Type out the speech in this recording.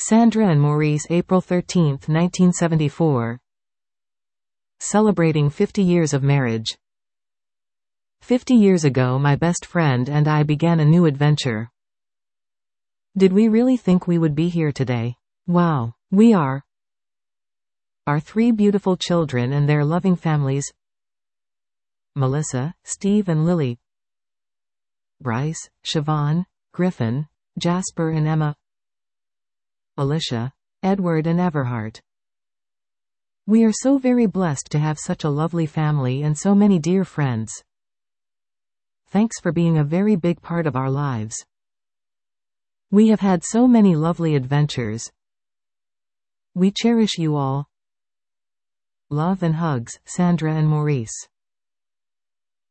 Sandra and Maurice, April 13, 1974. Celebrating 50 years of marriage. 50 years ago, my best friend and I began a new adventure. Did we really think we would be here today? Wow, we are. Our 3 beautiful children and their loving families: Melissa, Steve and Lily, Bryce, Siobhan, Griffin, Jasper and Emma, Alicia, Edward and Everhart. We are so very blessed to have such a lovely family and so many dear friends. Thanks for being a very big part of our lives. We have had so many lovely adventures. We cherish you all. Love and hugs, Sandra and Maurice.